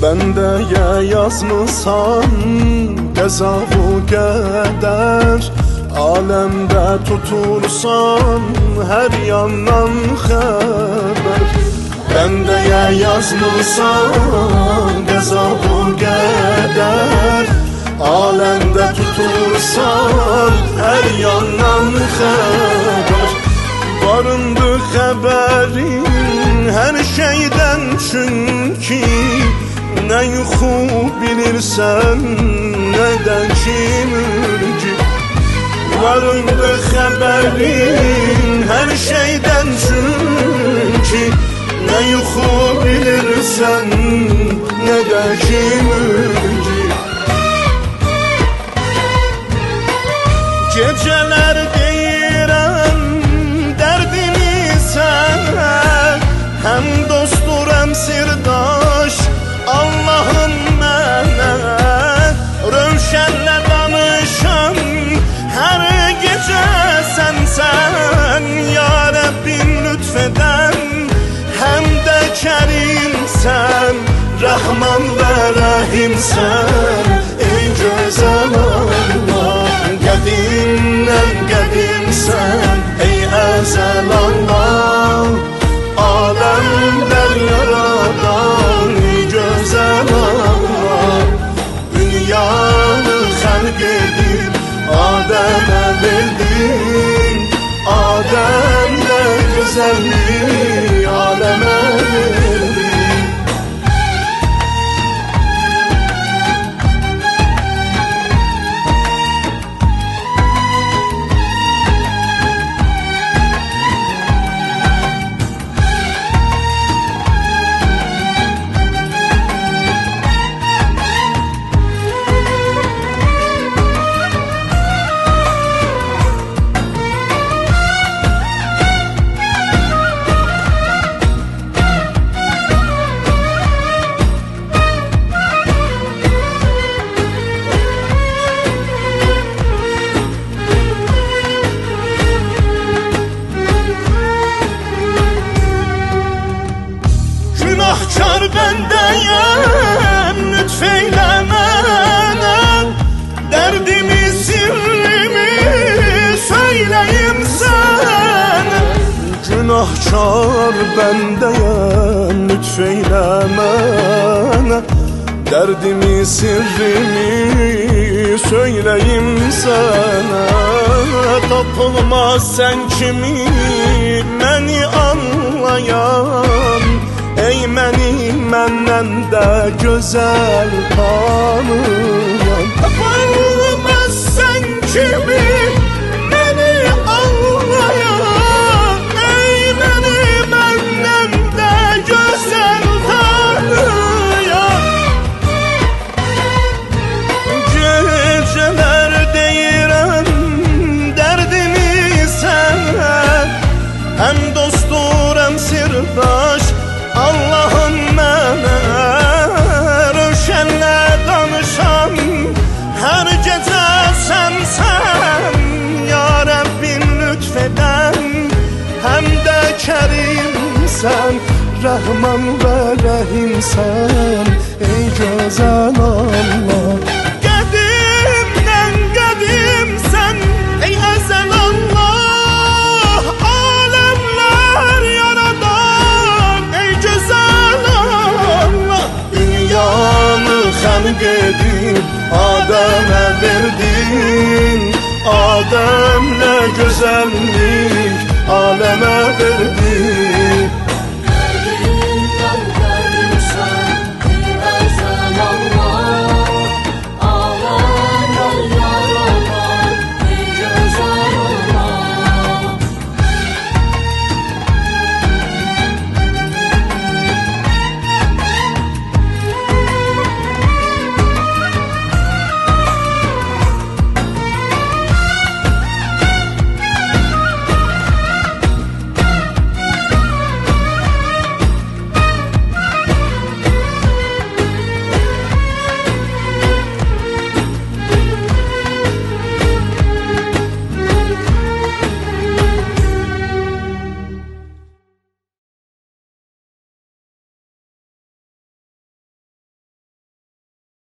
Bəndəyə yazmısan qəza-u qədər, aləmdə tutursan hər yandan xəbər. Bəndəyə yazmısan qəza-u qədər, aləmdə tutursan hər yandan xəbər. Varındı xəbərin hər şeydən, çünki nə yuxu bilirsən, nə də ki mülki. Varındı xəbərin hər şeydən, çünki nə yuxu bilirsən, nə də ki mülki. Gecələr deyirəm dərdini sənə, həm dostdur, həm sirdaş Allahım mənə. Rövşənlə danışan hər gecə sənsən, ya Rəbbim lütf edən, həm də kərimsən, Rəhman və Rəhimsən, ey gözəl Allah. Qədimdən qədimsən, ey əzəl Allah, aləmlər yaradan, ey gözəl Allah. Dünyanı xəlq edib Adəmə verdin, Adəmlə gözəllik aləmə verdin. Günahkar bəndəyəm, lütf eylə mənə, dərdimi, sirrimi söyləyim sənə. Günahkar bəndəyəm, lütf eylə mənə, dərdimi, sirrimi söyləyim sənə. Tapılmaz sən kimi məni anlayan, ey məni məndən də gözəl tanıyan. Tapılmaz sən kimi məni anlayan, ey məni məndən də gözəl tanıyan. Gecələr deyirəm dərdimi sənə, həm dostdur, həm sirdaş Allahım mənə. Rövşənlə danışan hər gecə sənsən, ya Rəbbim lütf edən, həm də kərimsən, Rəhman və Rəhimsən, ey gözəl Allah. Qədimdən qədimsən, ey əzəl Allah, aləmlər yaradan, ey gözəl Allah. Dünyanı xəlq edib Adəmə verdin, Adəmlə gözəllik aləmə verdin.